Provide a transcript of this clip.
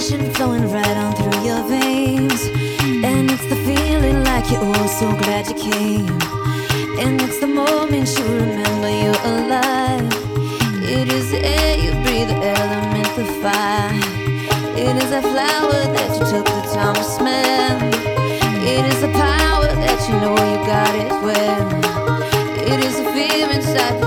passion flowing right on through your veins. And it's the feeling like you're oh so glad you came. And it's the moment you remember you're alive. It is the air you breathe, the element, the fire. It is a flower that you took the time to smell. It is the power that you know you got it well. It is a fear inside